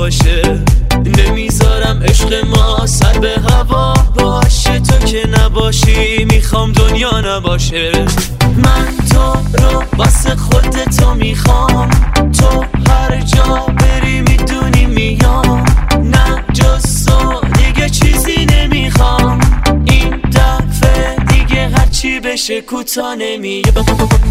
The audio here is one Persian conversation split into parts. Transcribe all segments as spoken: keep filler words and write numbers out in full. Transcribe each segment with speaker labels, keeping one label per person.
Speaker 1: باشه. نمیذارم عشق ما سر به هوا باشه، تو که نباشی میخوام دنیا نباشه. من تو رو واسه خودتو میخوام، تو هر جا بری میدونی میام، نه جز تو دیگه چیزی نمیخوام. این دفعه دیگه هرچی بشه کوتاه نمیام.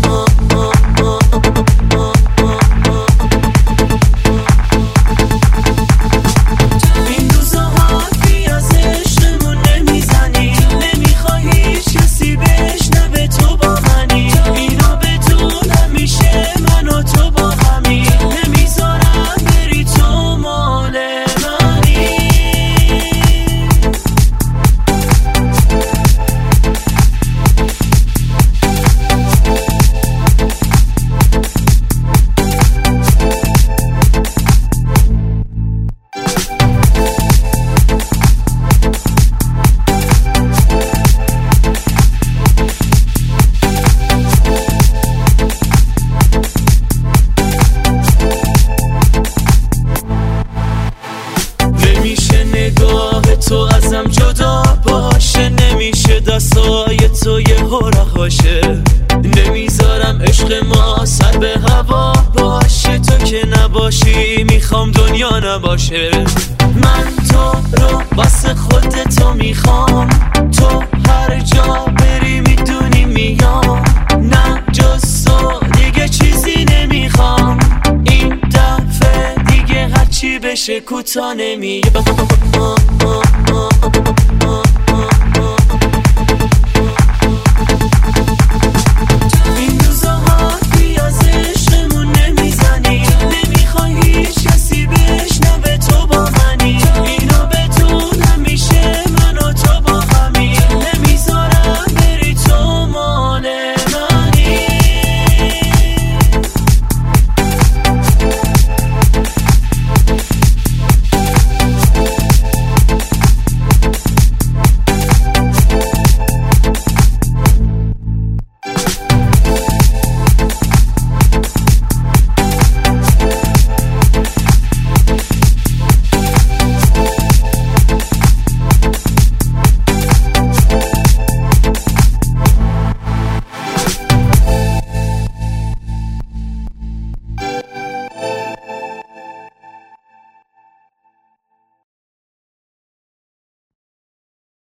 Speaker 1: تو ازم جدا باشه، نمیشه دستای تو یه هرخاشه. نمیذارم عشق ما سر به هوا باشه، تو که نباشی میخوام دنیا نباشه. من تو رو واسه خودتو میخوام، تو هر جا بری میدونی میام، نه جز تو دیگه چیزی نمیخوام. این دفعه دیگه هرچی بشه کوتاه نمیام.